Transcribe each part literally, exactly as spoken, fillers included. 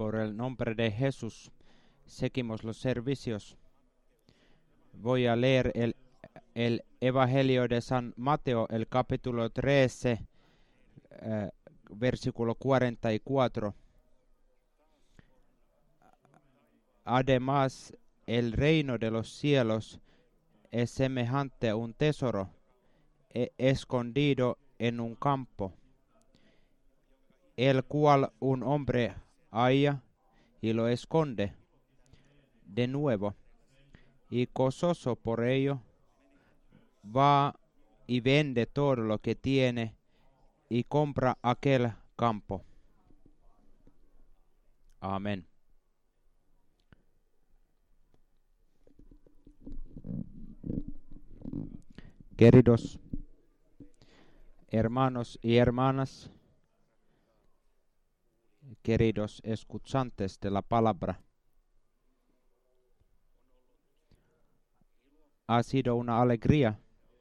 por el nombre de Jesús, seguimos los servicios. Voy a leer el, el Evangelio de San Mateo, el capítulo trece, eh, versículo cuarenta y cuatro. Además, el reino de los cielos es semejante a un tesoro eh, escondido en un campo, el cual un hombre halla y lo esconde de nuevo, y gozoso por ello, va y vende todo lo que tiene y compra aquel campo. Amén. Queridos hermanos y hermanas, queridos escuchantes de la palabra, ha sido una alegría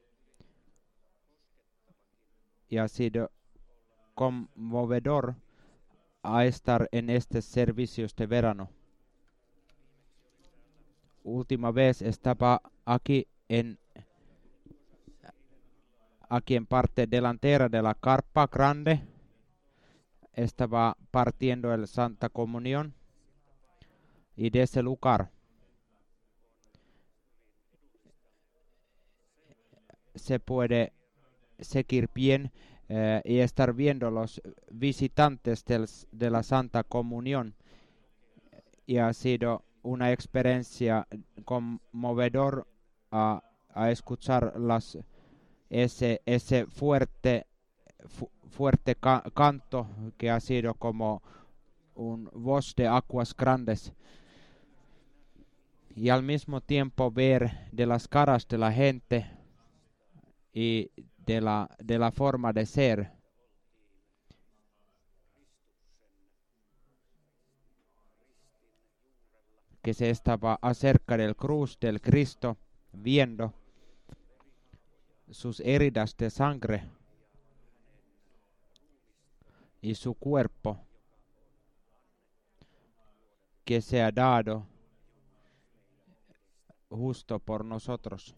y ha sido conmovedor a estar en estos servicios de verano. Última vez estaba aquí en aquí en parte delantera de la carpa grande. Estaba partiendo el Santa Comunión y de ese lugar se puede seguir bien eh, y estar viendo los visitantes del, de la Santa Comunión, y ha sido una experiencia conmovedor a, a escuchar las ese ese fuerte fu, fuerte ca canto que ha sido como un voz de aguas grandes, y al mismo tiempo ver de las caras de la gente y de la de la forma de ser que se estaba acerca del cruz del Cristo, viendo sus heridas de sangre y su cuerpo que se ha dado justo por nosotros.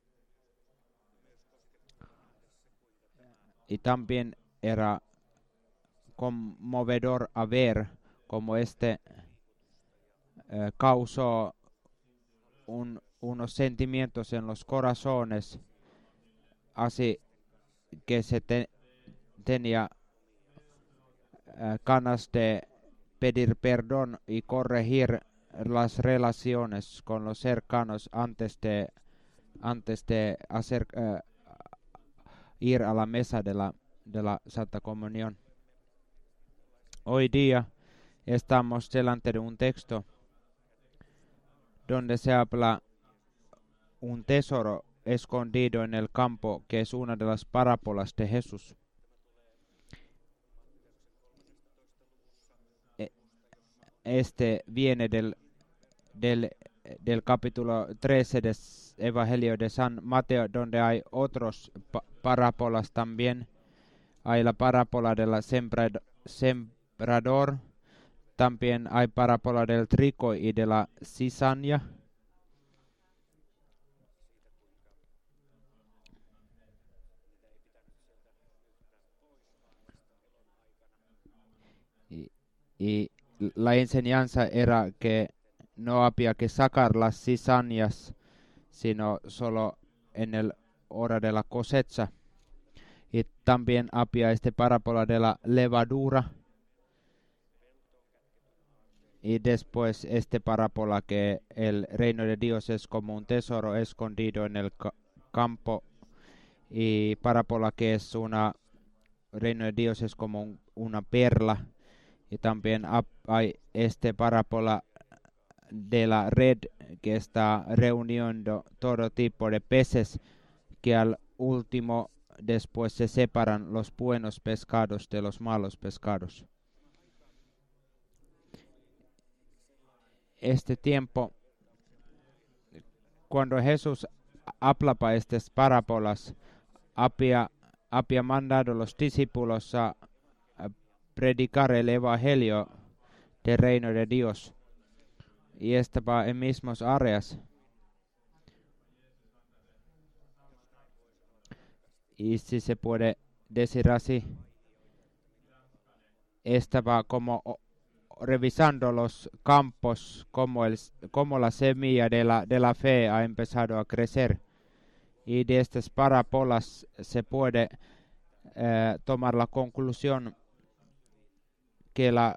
Y también era conmovedor a ver cómo este eh, causó un, unos sentimientos en los corazones, así que se te, tenía eh, ganas de pedir perdón y corregir las relaciones con los cercanos antes de antes de hacer eh, ir a la mesa de la de la Santa Comunión. Hoy día estamos delante de un texto donde se habla un tesoro escondido en el campo, que es una de las parábolas de Jesús. Este viene del, del, del capítulo trece del Evangelio de San Mateo, donde hay otros pa parábolas también. Hay la parábola del sembrador, también hay parábola del trigo y de la cizaña. Y, y la enseñanza era que no había que sacar las cizañas, sino solo en el hora de la cosecha. Y también había este parábola de la levadura. Y después este parábola que el reino de Dios es como un tesoro escondido en el ca campo. Y parábola que es una reino de Dios es como un, una perla. Y también hay este parábola de la red que está reuniendo todo tipo de peces, que al último después se separan los buenos pescados de los malos pescados. Este tiempo, cuando Jesús hablaba estas parábolas, había, había mandado a los discípulos a, a predicar el evangelio del reino de Dios y estaba en mismos áreas. Y si se puede decir así, estaba como o- revisando los campos, como, el, como la semilla de la, de la fe ha empezado a crecer. Y de estas parábolas se puede eh, tomar la conclusión que el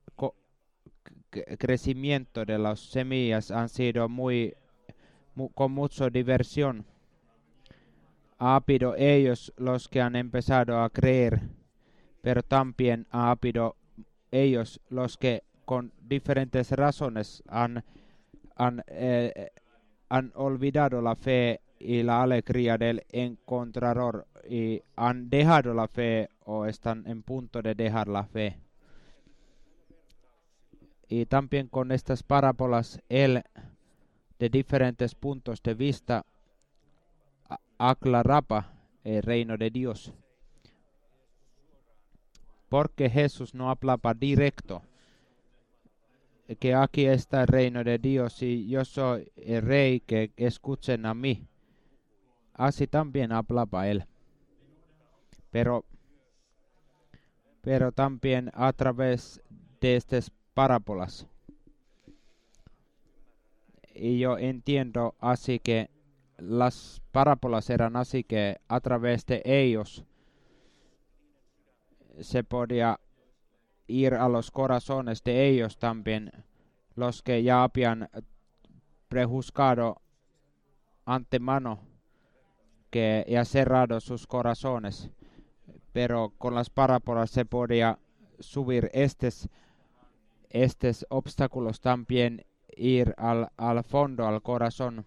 crecimiento de las semillas han sido muy, mu- con mucha diversión. Ha habido ellos los que han empezado a creer, pero también ha habido ellos los que con diferentes razones han, han, eh, han olvidado la fe y la alegría del encontrador y han dejado la fe o están en punto de dejar la fe. Y también con estas parábolas, él de diferentes puntos de vista a- aclaraba el reino de Dios. Porque Jesús no hablaba directo que aquí está el reino de Dios y yo soy el rey, que escuchen a mí. Así también hablaba él. Pero, pero también a través de estas parábolas. Y yo entiendo así que las parábolas eran así que a través de ellos se podía ir a los corazones de ellos también, los que ya habían prejuzgado antemano que ya cerrado sus corazones, pero con las parábolas se podía subir estos, estos obstáculos también, ir al, al fondo, al corazón,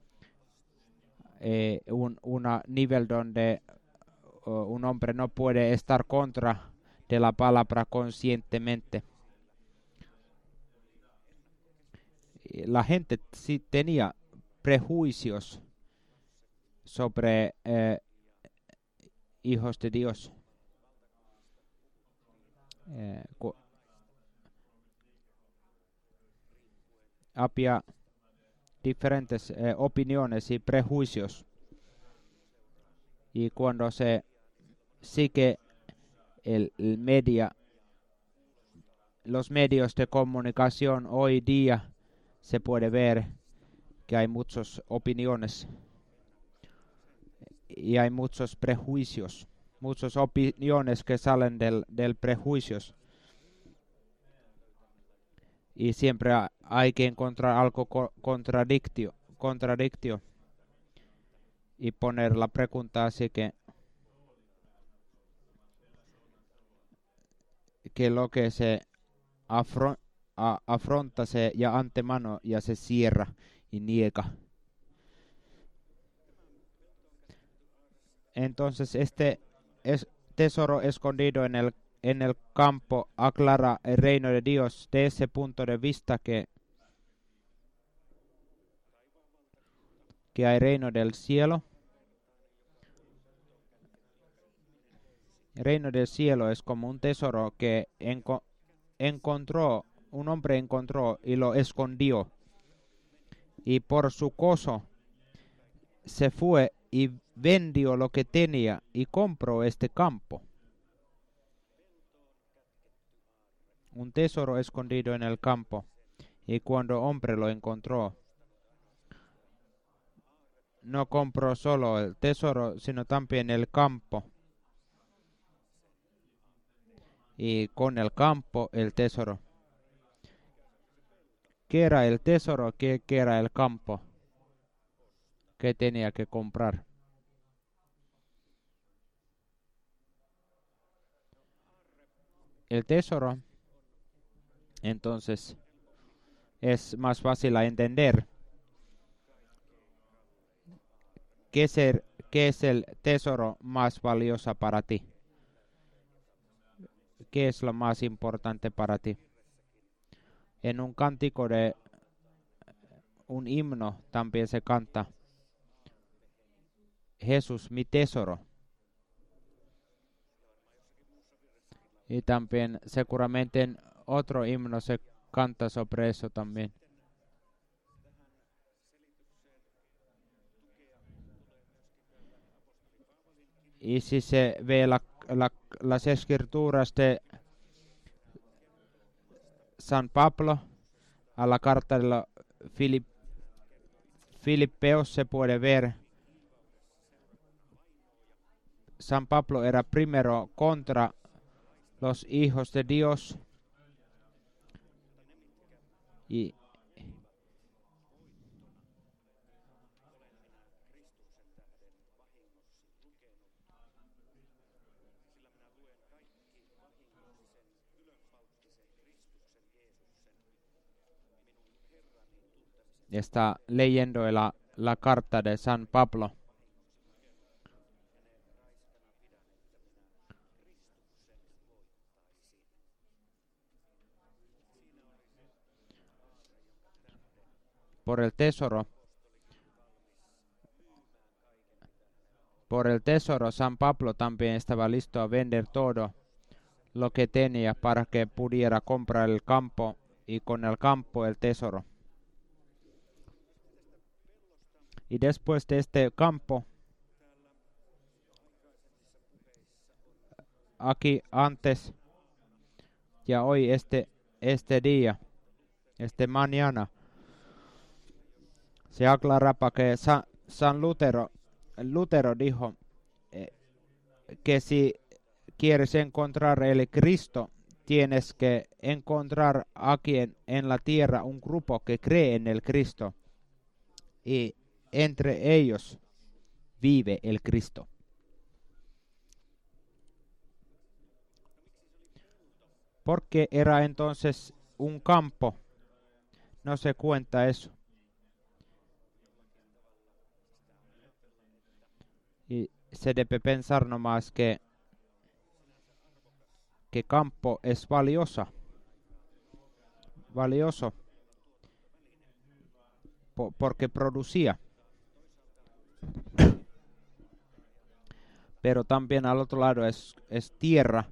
eh, un una nivel donde uh, un hombre no puede estar contra de la palabra conscientemente. La gente sí tenía prejuicios sobre eh, hijos de Dios. Eh, había diferentes eh, opiniones y prejuicios. Y cuando se sigue el, el media, los medios de comunicación hoy día, se puede ver que hay muchas opiniones y hay muchos prejuicios, muchas opiniones que salen del, del prejuicios. Y siempre ha- hay que encontrar algo co- contradictio, contradictio y poner la pregunta así que, que lo que se afron- a- afronta se ya antemano ya se cierra y niega. Entonces este es tesoro escondido en el en el campo aclara el reino de Dios de ese punto de vista que, que hay reino del cielo. El reino del cielo es como un tesoro que enco- encontró, un hombre encontró y lo escondió. Y por su gozo se fue y vendió lo que tenía y compró este campo. Un tesoro escondido en el campo. Y cuando hombre lo encontró, no compró solo el tesoro, sino también el campo. Y con el campo, el tesoro. ¿Qué era el tesoro? ¿Qué, qué era el campo? ¿Qué tenía que comprar? El tesoro, entonces, es más fácil a entender. ¿Qué es el, qué es el tesoro más valioso para ti? ¿Qué es lo más importante para ti? En un cántico de un himno también se canta: Jesús, mi tesoro. Y también seguramente en otro himno se canta sobre eso también. Y si se ve la, la, las escrituras de San Pablo a la carta de los Filip, Filipeos, se puede ver San Pablo era primero contra los hijos de Dios y está leyendo la, la carta de San Pablo. Por el tesoro. Por el tesoro, San Pablo también estaba listo a vender todo lo que tenía para que pudiera comprar el campo y con el campo el tesoro. Y después de este campo, aquí antes, ya hoy, este, este día, este mañana, se aclaraba que San, San Lutero, Lutero dijo eh, que si quieres encontrar el Cristo, tienes que encontrar aquí en, en la tierra un grupo que cree en el Cristo y entre ellos vive el Cristo. Porque era entonces un campo, no se cuenta eso. Y se debe pensar nomás que que campo es valiosa, valioso po, porque producía. Pero también al otro lado es, es tierra.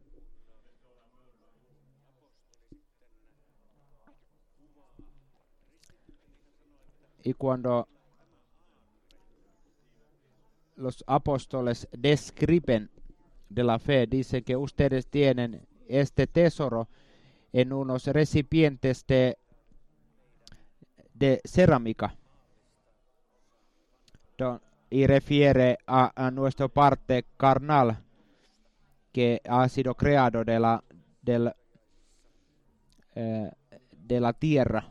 Y cuando los apóstoles describen de la fe, dice que ustedes tienen este tesoro en unos recipientes de, de cerámica. Don, y refiere a, a nuestra parte carnal que ha sido creado de la, del, eh, de la tierra.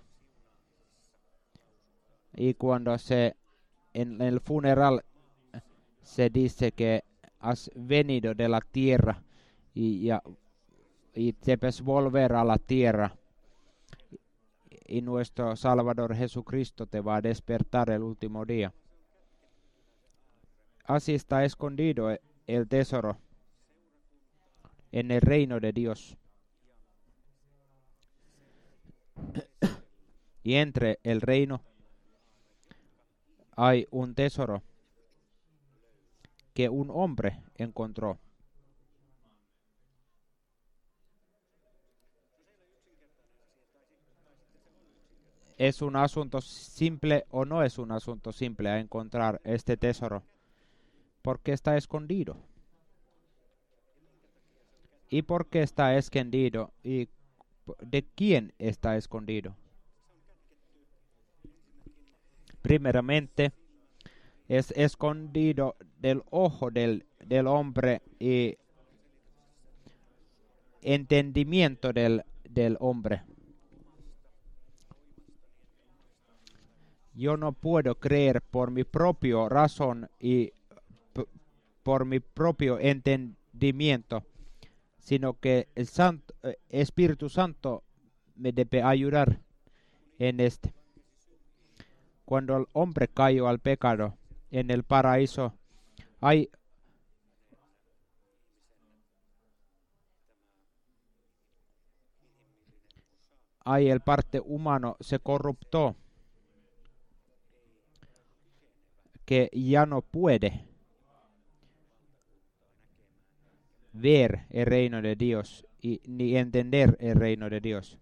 Y cuando se en el funeral se dice que has venido de la tierra y, y, y debes volver a la tierra, y nuestro Salvador Jesucristo te va a despertar el último día. Así está escondido el tesoro en el reino de Dios. Y entre el reino hay un tesoro que un hombre encontró. ¿Es un asunto simple o no es un asunto simple a encontrar este tesoro? Porque está escondido. ¿Y por qué está escondido? ¿Y de quién está escondido? Primeramente, es escondido del ojo del, del hombre y entendimiento del, del hombre. Yo no puedo creer por mi propia razón y por mi propio entendimiento, sino que el Santo, eh, Espíritu Santo me debe ayudar en este. Cuando el hombre cayó al pecado en el paraíso, hay hay el parte humano se corruptó, que ya no puede ver el reino de Dios y, ni entender el reino de Dios.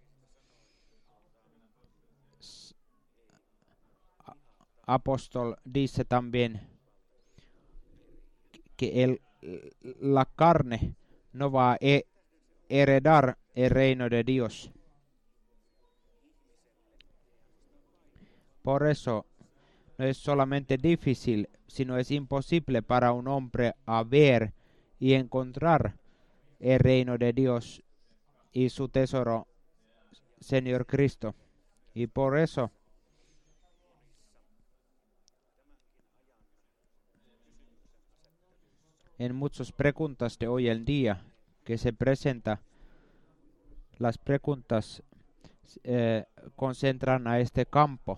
Apóstol dice también que el, la carne no va a heredar el reino de Dios. Por eso no es solamente difícil, sino es imposible para un hombre a ver y encontrar el reino de Dios y su tesoro, Señor Cristo. Y por eso en muchas preguntas de hoy en día que se presentan, las preguntas eh, concentran a este campo.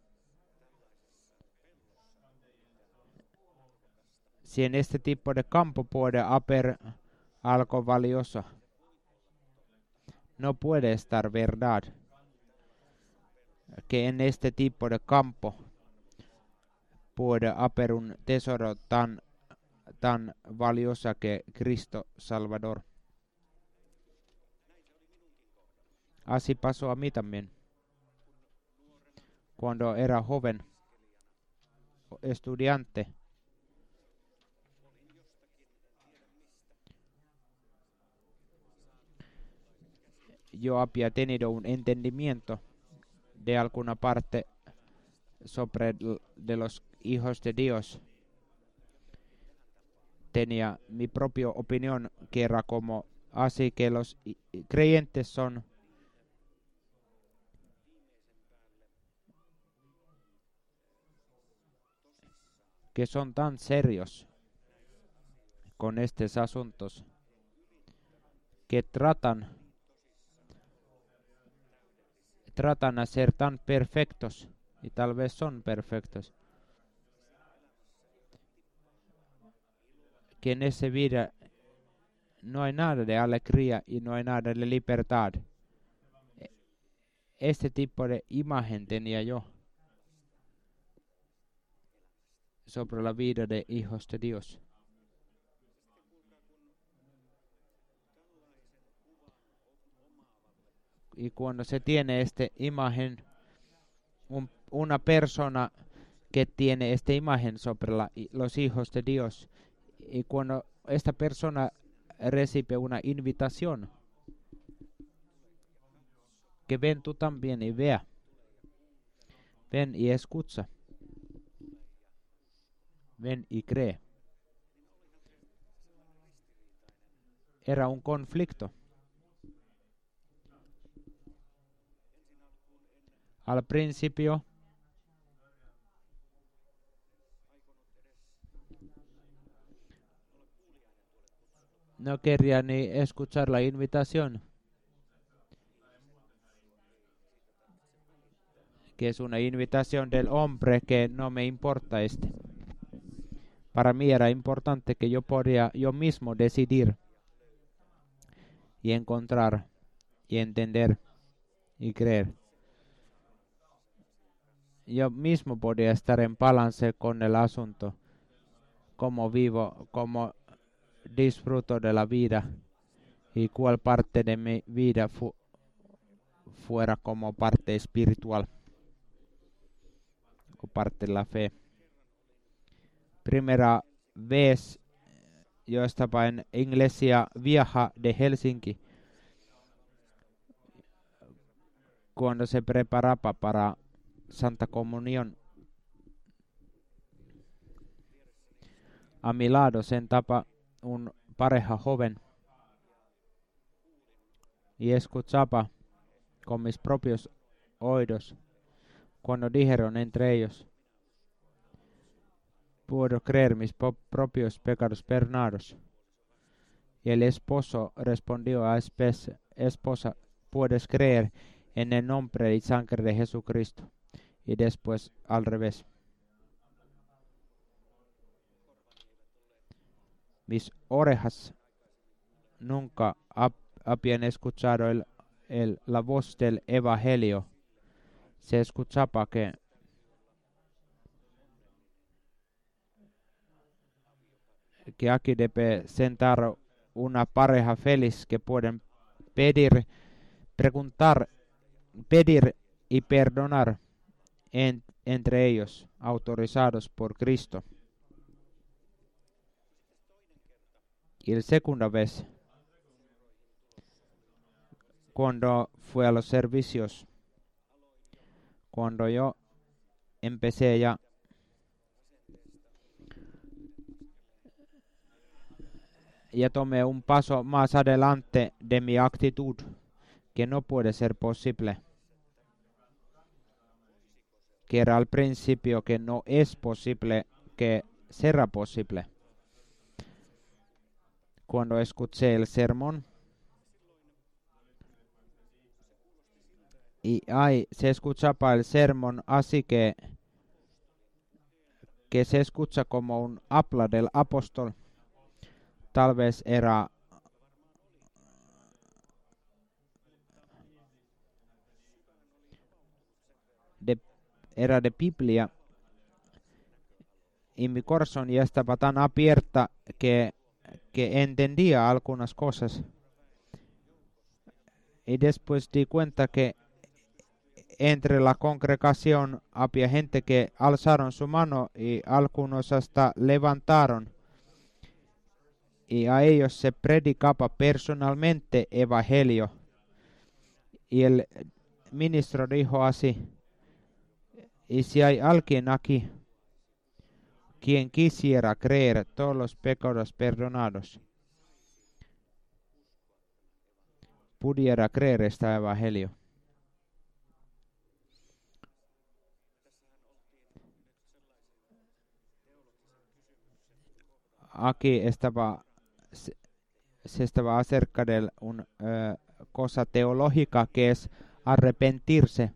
Si en este tipo de campo puede haber algo valioso, no puede estar verdad que en este tipo de campo puede haber un tesoro tan, tan valioso que Cristo Salvador. Así pasó a mí también. Cuando era joven, estudiante, yo había tenido un entendimiento de alguna parte sobre de los hijos de Dios. Tenía mi propia opinión que era como así que los creyentes son que son tan serios con estos asuntos que tratan tratan a ser tan perfectos y tal vez son perfectos que en esa vida no hay nada de alegría y no hay nada de libertad. Este tipo de imagen tenía yo sobre la vida de hijos de Dios. Y cuando se tiene esta imagen, un, una persona que tiene esta imagen sobre la, los hijos de Dios, y cuando esta persona recibe una invitación, que ven tú también y vea, ven y escucha, ven y cree. Era un conflicto. Al principio no quería ni escuchar la invitación, que es una invitación del hombre que no me importa este. Para mí era importante que yo podía yo mismo decidir y encontrar y entender y creer. Yo mismo podía estar en balance con el asunto, cómo vivo, cómo disfruto de la vida y cuál parte de mi vida fu fuera como parte espiritual o parte de la fe. Primera vez yo estaba en Iglesia Vieja de Helsinki cuando se preparaba para Santa Comunión. A mi lado sentaba un pareja joven y escuchaba con mis propios oídos cuando dijeron entre ellos: puedo creer mis propios pecados perdonados. Y el esposo respondió a la esposa: puedes creer en el nombre y sangre de Jesucristo. Y después al revés. Mis orejas nunca habían escuchado el, el, la voz del Evangelio. Se escuchaba que que aquí debe sentar una pareja feliz que pueden pedir, preguntar, pedir y perdonar en, entre ellos, autorizados por Cristo. Y la segunda vez, cuando fui a los servicios, cuando yo empecé ya ya tomé un paso más adelante de mi actitud, que no puede ser posible, que era al principio que no es posible, que será posible. Cuando escuché el sermón, y ahí se escuchaba el sermón así que, que se escucha como un habla del apóstol. Tal vez era de, era de Biblia, y mi corazón ya estaba tan abierta que, que entendía algunas cosas. Y después di cuenta que entre la congregación había gente que alzaron su mano y algunos hasta levantaron. Y a ellos se predicaba personalmente evangelio. Y el ministro dijo así: y si hay alguien aquí quien quisiera creer todos los pecados perdonados, pudiera creer este evangelio. Aquí estaba se, se estaba acerca de una uh, cosa teológica que es arrepentirse,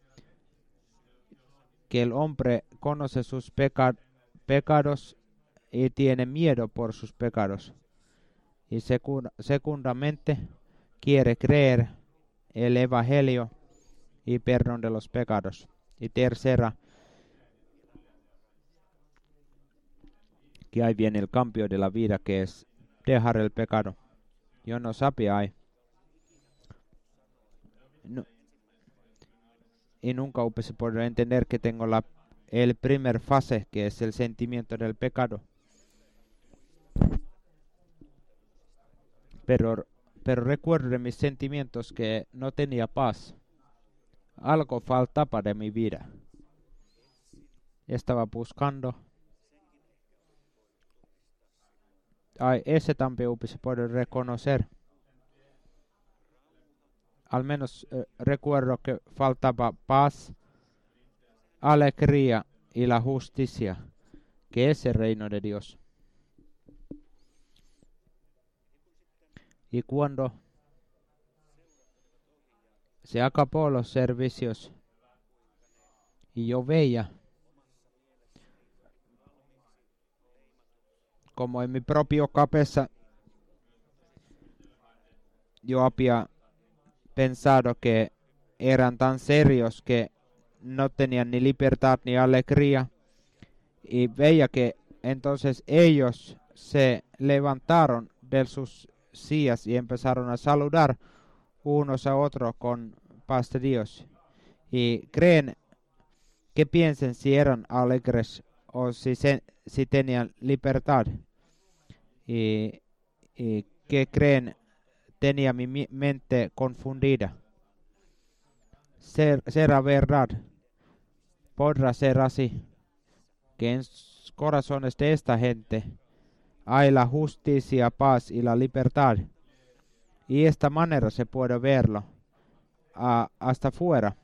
que el hombre conoce sus peca, pecados y tiene miedo por sus pecados, y secund, segundamente quiere creer el evangelio y perdón de los pecados. Y tercera, que ahí viene el cambio de la vida, que es dejar el pecado. Yo no sabía ahí. No, y nunca hubiese podido entender que tengo la el primer fase, que es el sentimiento del pecado. Pero, pero recuerdo de mis sentimientos que no tenía paz. Algo faltaba de mi vida. Estaba buscando. Ay, ese también hubiese podido reconocer. Al menos eh, recuerdo que faltaba paz, alegría y la justicia, que es el reino de Dios. Y cuando se acabó los servicios y yo veía como en mi propia cabeza yo había pensado que eran tan serios que no tenían ni libertad ni alegría, y veía que entonces ellos se levantaron de sus sillas y empezaron a saludar unos a otros con paz de Dios, y creen que piensen si eran alegres o si, se, si tenían libertad, y, y que creen tenía mi mente confundida. Ser, será verdad, podrá ser así, que en los corazones de esta gente hay la justicia, paz y la libertad, y de esta manera se puede verlo a, hasta fuera,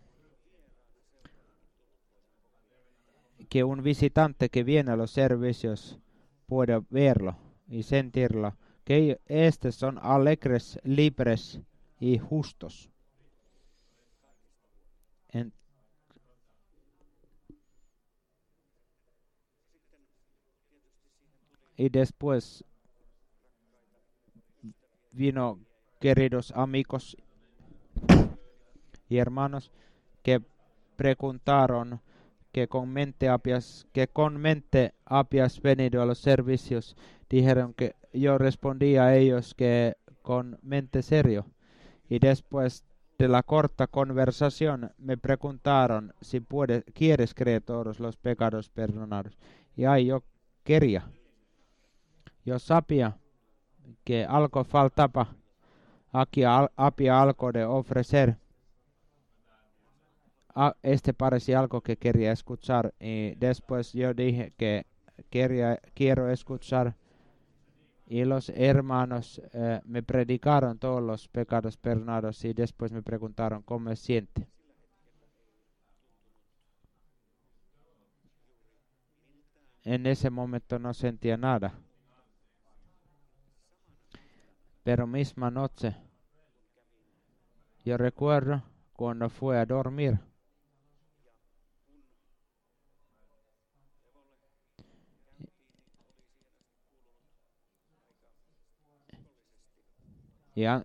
que un visitante que viene a los servicios puede verlo y sentirlo, que estos son alegres, libres y justos. En, y después vino, queridos amigos y hermanos, que preguntaron que con mente habías, que con mente habías venido a los servicios. Dijeron que yo respondí a ellos que con mente serio. Y después de la corta conversación me preguntaron si puede, quieres creer todos los pecados perdonados. Y ahí yo quería. Yo sabía que algo faltaba. Aquí al, había algo de ofrecer. Ah, este parecía algo que quería escuchar. Y después yo dije que quería, quiero escuchar. Y los hermanos eh, me predicaron todos los pecados perdonados y después me preguntaron cómo me siente. En ese momento no sentía nada. Pero misma noche, yo recuerdo cuando fui a dormir. Y, a-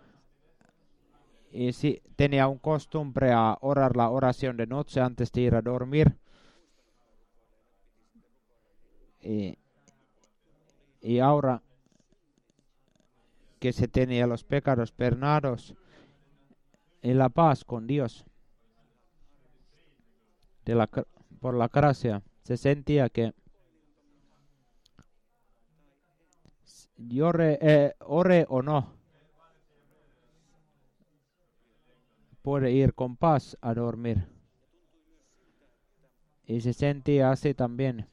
y sí, tenía un costumbre a orar la oración de noche antes de ir a dormir. Y, y ahora que se tenía los pecados perdonados y la paz con Dios de la, gra- por la gracia, se sentía que yo re- eh, ore o no, puede ir con paz a dormir. Y se sentía así también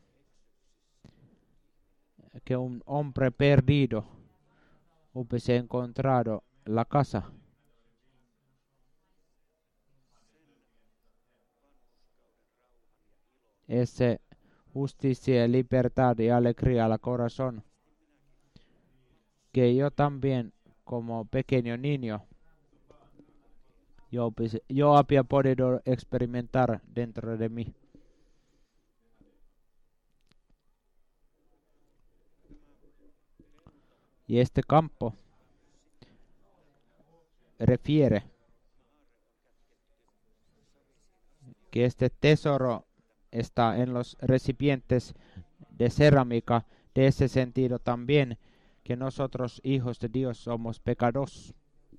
que un hombre perdido hubiese encontrado la casa. Ese justicia, libertad y alegría al corazón que yo también como pequeño niño yo, hubiese- yo había podido experimentar dentro de mí. Y este campo refiere que este tesoro está en los recipientes de cerámica, de ese sentido también que nosotros hijos de Dios somos pecadores.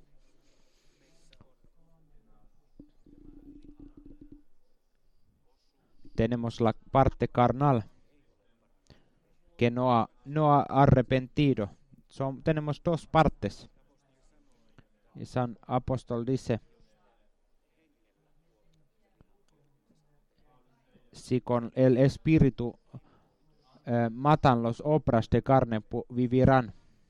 Tenemos la parte carnal que no ha, no ha arrepentido. Son, tenemos dos partes. Y San Apóstol dice, si con el Espíritu eh, matan las obras de carne, vivirán.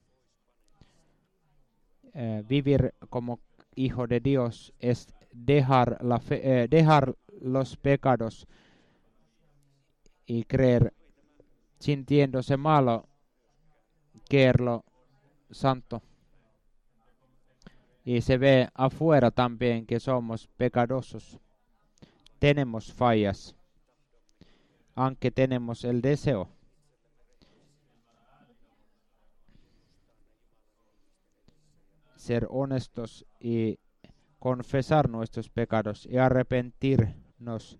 Eh, vivir como hijo de Dios es dejar, la fe, eh, dejar los pecados y creer sintiéndose malo, quererlo santo. Y se ve afuera también que somos pecadosos. Tenemos fallas, aunque tenemos el deseo. Ser honestos y confesar nuestros pecados y arrepentirnos.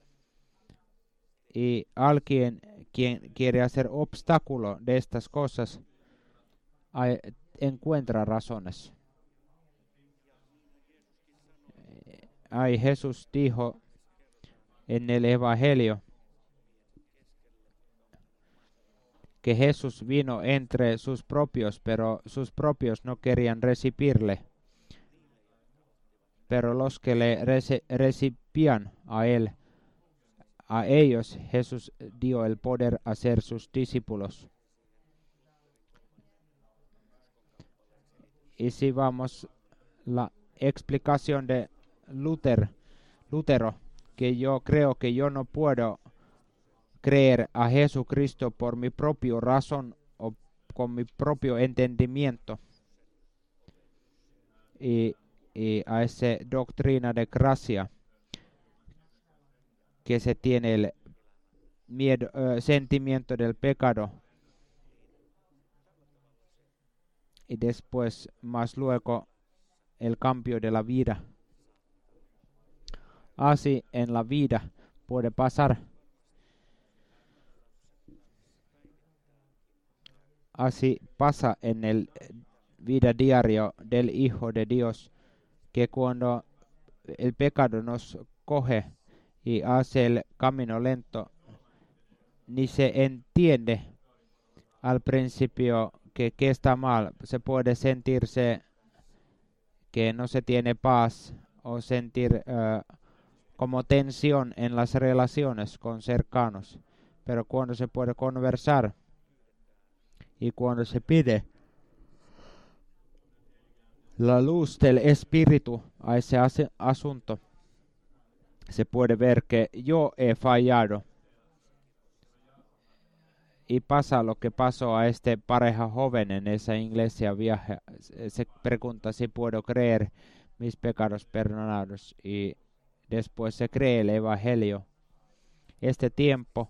Y alguien quien quiere hacer obstáculo de estas cosas hay- encuentra razones. Ay, Jesús dijo en el Evangelio que Jesús vino entre sus propios, pero sus propios no querían recibirle. Pero los que le reci- recibían a él, a ellos Jesús dio el poder a ser sus discípulos. Y si vamos la explicación de Luther, Lutero, que yo creo que yo no puedo creer a Jesucristo por mi propia razón o con mi propio entendimiento y, y a esa doctrina de gracia que se tiene el miedo, eh, sentimiento del pecado y después más luego el cambio de la vida. Así en la vida puede pasar. Así pasa en el vida diario del Hijo de Dios que cuando el pecado nos coge y hace el camino lento, ni se entiende al principio que, que está mal. Se puede sentirse que no se tiene paz o sentir uh, como tensión en las relaciones con cercanos. Pero cuando se puede conversar y cuando se pide la luz del espíritu a ese as- asunto, se puede ver que yo he fallado. Y pasa lo que pasó a esta pareja joven en esa iglesia vieja. Se pregunta si puedo creer mis pecados perdonados. Y después se cree el evangelio. Este tiempo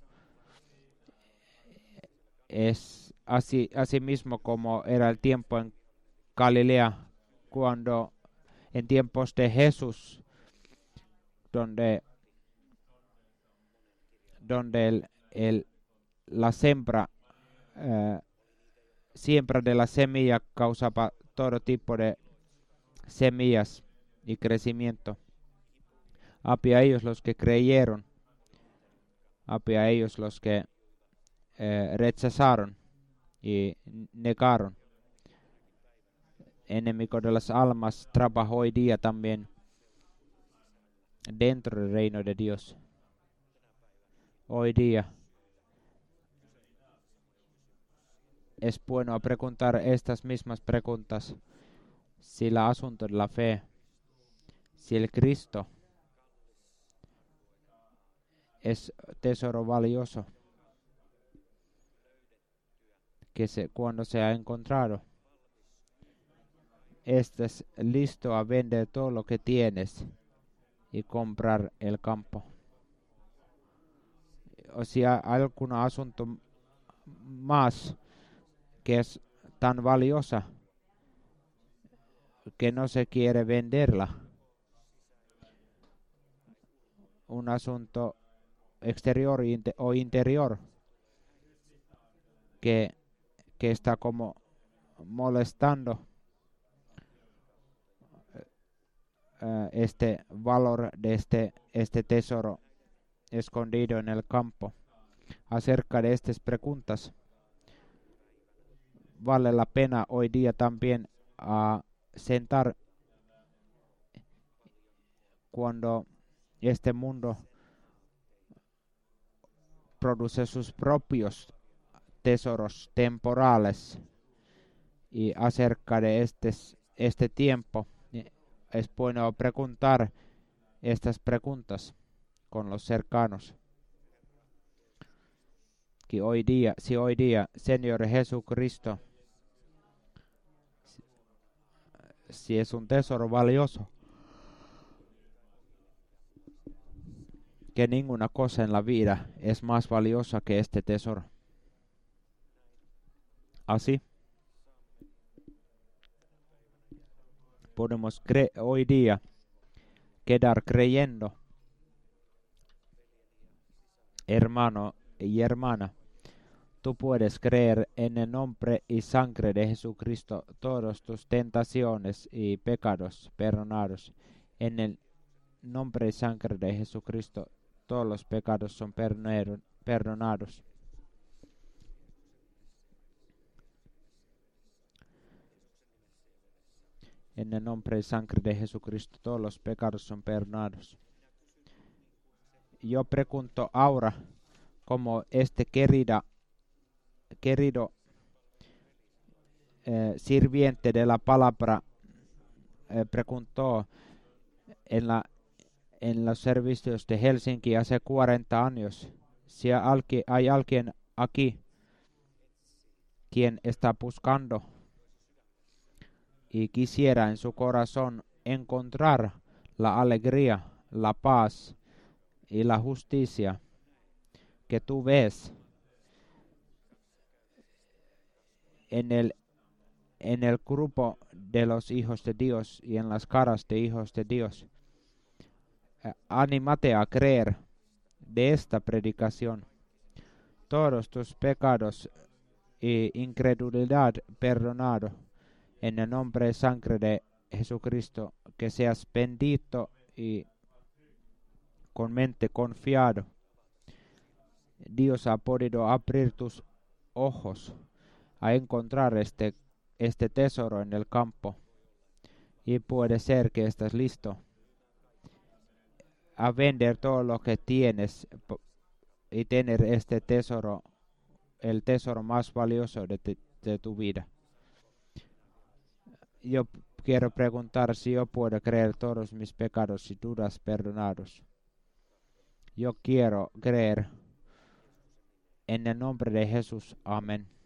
es así, así mismo como era el tiempo en Galilea, cuando en tiempos de Jesús, donde, donde el, el, la siembra, eh, siembra de la semilla causaba todo tipo de semillas y crecimiento. Había ellos los que creyeron, había ellos los que eh, rechazaron y negaron. Enemigo de las almas trabaja hoy día también dentro del reino de Dios. Hoy día es bueno preguntar estas mismas preguntas. Si el asunto de la fe, si el Cristo es tesoro valioso que se, cuando se ha encontrado, estás listo a vender todo lo que tienes y comprar el campo. O si hay algún asunto más que es tan valiosa que no se quiere venderla, un asunto exterior o interior que, que está como molestando uh, este valor de este, este tesoro escondido en el campo. Acerca de estas preguntas, vale la pena hoy día también uh, sentar cuando este mundo produce sus propios tesoros temporales, y acerca de este, este tiempo es bueno preguntar estas preguntas con los cercanos. Que hoy día, si hoy día, Señor Jesucristo, si es un tesoro valioso, que ninguna cosa en la vida es más valiosa que este tesoro. Así, podemos cre- hoy día quedar creyendo, hermano y hermana. Tú puedes creer en el nombre y sangre de Jesucristo todas tus tentaciones y pecados perdonados. En el nombre y sangre de Jesucristo todos los pecados son perdonados. En el nombre y sangre de Jesucristo todos los pecados son perdonados. Yo pregunto ahora, como este querida, querido eh, sirviente de la palabra eh, preguntó en, la, en los servicios de Helsinki hace cuarenta años, si hay, hay alguien aquí quien está buscando y quisiera en su corazón encontrar la alegría, la paz y la justicia que tú ves en el, en el grupo de los hijos de Dios y en las caras de hijos de Dios. Eh, anímate a creer de esta predicación. Todos tus pecados y incredulidad perdonado en el nombre y sangre de Jesucristo, que seas bendito y con mente confiado. Dios ha podido abrir tus ojos a encontrar este, este tesoro en el campo. Y puede ser que estés listo a vender todo lo que tienes y tener este tesoro, el tesoro más valioso de, te, de tu vida. Yo quiero preguntar si yo puedo creer todos mis pecados y dudas perdonados. Yo quiero creer en el nombre de Jesús. Amén.